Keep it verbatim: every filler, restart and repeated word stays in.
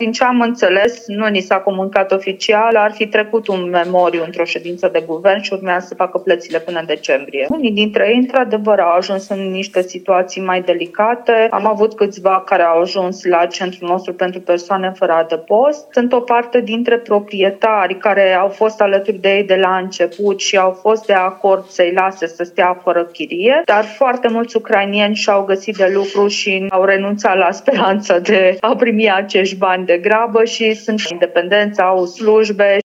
Din ce am înțeles, nu ni s-a comunicat oficial, ar fi trecut un memoriu într-o ședință de guvern și urmează să facă plățile până în decembrie. Unii dintre ei, într-adevăr, au ajuns în niște situații mai delicate. Am avut câțiva care au ajuns la centrul nostru pentru persoane fără adăpost. Sunt o parte dintre proprietari care au fost alături de ei de la început și au fost de acord să-i lase să stea fără chirie, dar foarte mulți ucrainieni și-au găsit de lucru și au renunțat la speranța de a primi acești bani de grabă și sunt independenți, au slujbe.